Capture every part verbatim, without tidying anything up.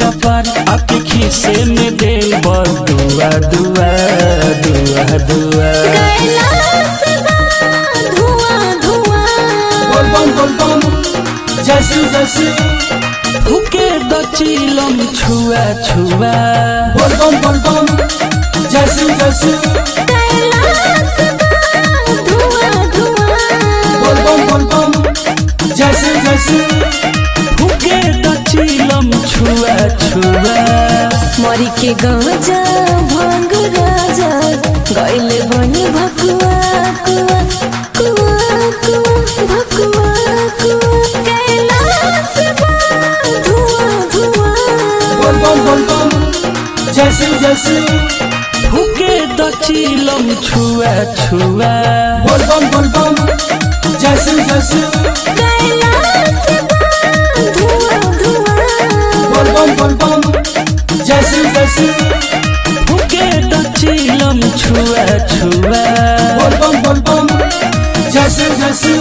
पार आपके खीसे में दे दुआ दुआ दुआ दुआ धुआं धुआं बोल बम बोल बम जैसी जैसी फूके दचिलम छुआ छुआ बोल बम बोल बम जैसी जैसी धुआं धुआं बोल बम बोल बम जैसी जैसी फूके दचिलम छुआ छुआ मरी के गाजा भांग राजा गैले बनी भकुआ कुआ कुआ कुआ भकुआ कुआ कैलाश धुआं धुआं बोल बम बोल बम जैसी जैसी फूके दचिलम छुआ छुआ बोल बम बोल बम जैसी जैसी कैलाश धुआं धुआं बोल बम बोल बम जैसी जैसी फूके दचिलम छुआ छुआ बोल बम बोल बम जैसी जैसी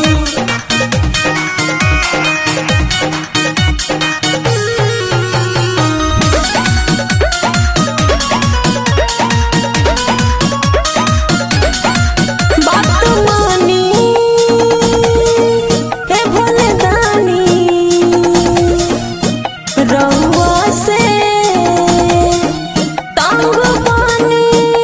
बात मानी ए भोले दानी रहुआ से तंग बानी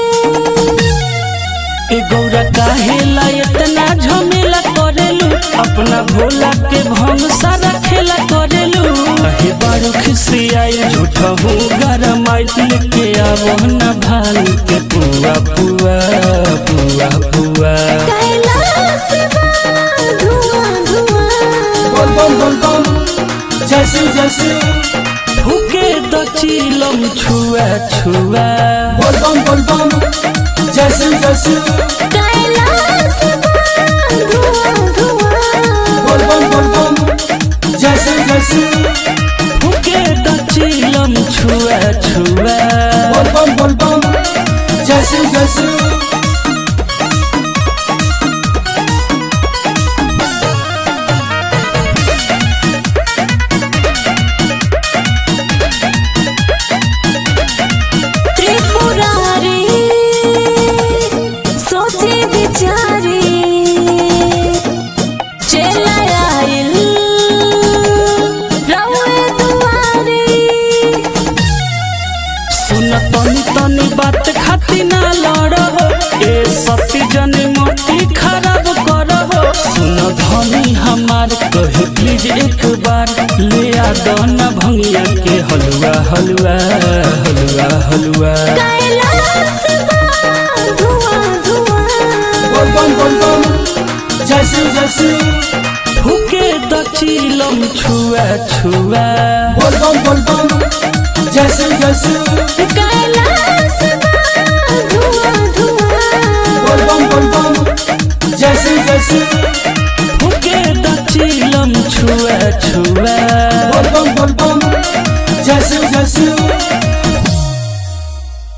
ए गौरा काहे ला इतना झमेला करेलू अपना भोला के भंग सारा खेला करेलू कहे बारू खिसियाई झूठा हो गरम आई लेके आवो ना भाल के पुआ पुआ पुआ पुआ कैलाश धुआं धुआं बोल बम बोल बम जैसी जैसी फूके दचिलम छुआ छुआ बोल बम बोल बम जैसी जैसी कैलाश धुआं धुआं बोल बम बोल बम जैसी जैसी फूके दचिलम छुआ छुआ बोल बम बोल बम जैसी जैसी त्रिपुरारी सोची विचारी चला आइल रउए दुआरी सुन तनी तनी बात खाती ना लड़ो ए सती जन मोती खराब करो सुन धनी हमार कहे प्लीज एक बार ले आ दना भंगिया के हलवा हलवा हलवा हलवा कैलाश धुआं धुआं बोल बम बोल बम जैसी जैसी फूके दचिलम छुआ छुआ बोल बम बोल बम जैसी जैसी कैलाश धुआं धुआं बोल बम बोल बम जैसी जैसी